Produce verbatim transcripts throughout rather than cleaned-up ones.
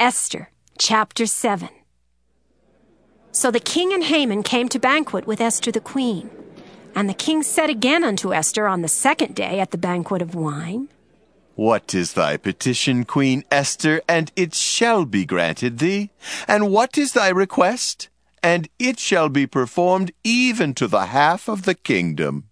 Esther, chapter seven. So the king and Haman came to banquet with Esther the queen. And the king said again unto Esther on the second day at the banquet of wine, What is thy petition, Queen Esther? And it shall be granted thee. And what is thy request? And it shall be performed even to the half of the kingdom.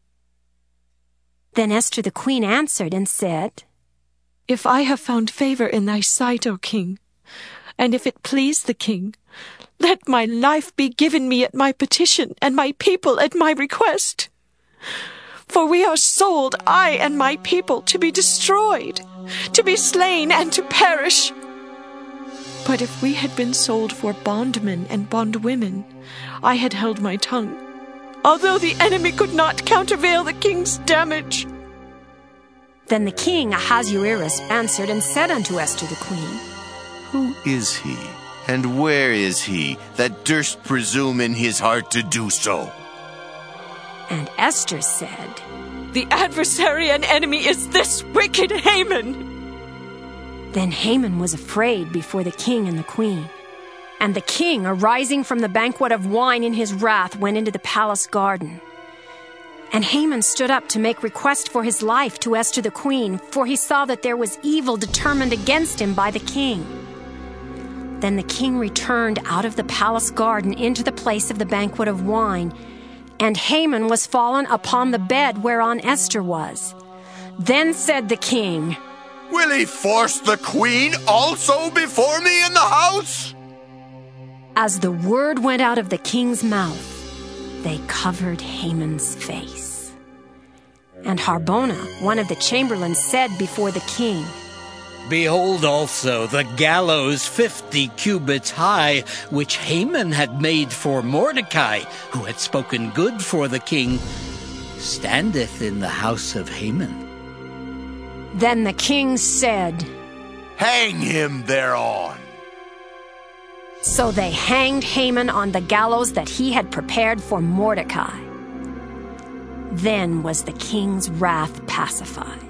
Then Esther the queen answered and said, If I have found favor in thy sight, O king, and if it please the king, let my life be given me at my petition, and my people at my request. For we are sold, I and my people, to be destroyed, to be slain, and to perish. But if we had been sold for bondmen and bondwomen, I had held my tongue, although the enemy could not countervail the king's damage. Then the king Ahasuerus answered and said unto Esther the queen, Who is he, and where is he, that durst presume in his heart to do so? And Esther said, The adversary and enemy is this wicked Haman. Then Haman was afraid before the king and the queen. And the king, arising from the banquet of wine in his wrath, went into the palace garden. And Haman stood up to make request for his life to Esther the queen, for he saw that there was evil determined against him by the king. Then the king returned out of the palace garden into the place of the banquet of wine, and Haman was fallen upon the bed whereon Esther was. Then said the king, Will he force the queen also before me in the house? As the word went out of the king's mouth, they covered Haman's face. And Harbona, one of the chamberlains, said before the king, Behold also the gallows fifty cubits high, which Haman had made for Mordecai, who had spoken good for the king, standeth in the house of Haman. Then the king said, Hang him thereon. So they hanged Haman on the gallows that he had prepared for Mordecai. Then was the king's wrath pacified.